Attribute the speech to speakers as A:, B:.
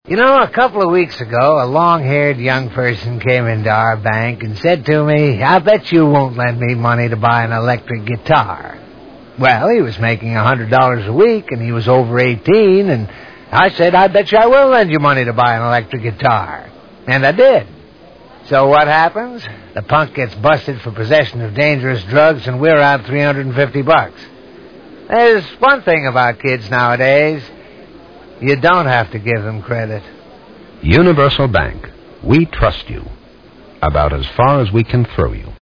A: You know, a couple of weeks ago, a long-haired young person came into our bank and said to me, "I bet you won't lend me money to buy an electric guitar." Well, he was making $100 a week, and he was over 18, and I said, "I bet you I will lend you money to buy an electric guitar." And I did. So what happens? The punk gets busted for possession of dangerous drugs, and we're out $350. There's one thing about kids nowadays. You don't have to give them credit.
B: Universal Bank. We trust you. About as far as we can throw you.